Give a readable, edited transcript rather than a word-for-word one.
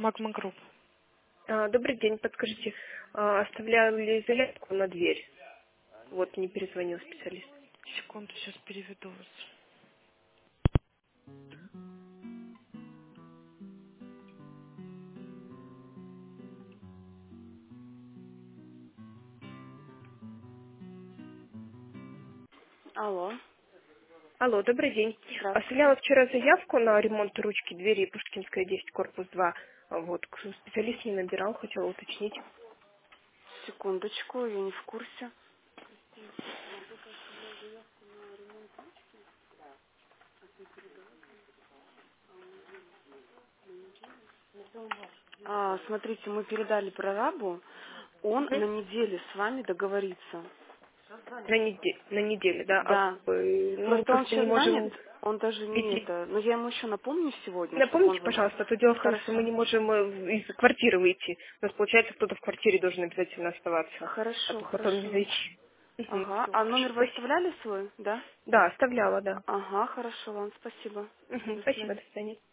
Магма Групп. Добрый день, подскажите, оставляли заявку на дверь? Вот, не перезвонил специалист. Секунду, сейчас переведу вас. Алло. Алло, добрый день. Здравствуйте. Оставляла вчера заявку на ремонт ручки двери Пушкинская, 10, корпус 2. Вот, специалист не набирал, хотела уточнить. Секундочку, я не в курсе. Смотрите, мы передали прорабу. Он Мгм. на неделе с вами договорится. На неделе, да? Да. Ну, мы Просто он просто не сейчас занят, можем он даже не идти. это. Но я ему еще напомню сегодня, чтобы он Напомните, вам... пожалуйста, то дело в том, что мы Хорошо. не можем из квартиры выйти. У нас, получается, кто-то в квартире должен обязательно оставаться, а Хорошо, то потом не хорошо. зайти. Угу, Ага. все, А хорошо, номер вы спасибо. оставляли свой, да? Да, оставляла, да. Ага, хорошо, вам спасибо. Угу, До спасибо, связи. до свидания.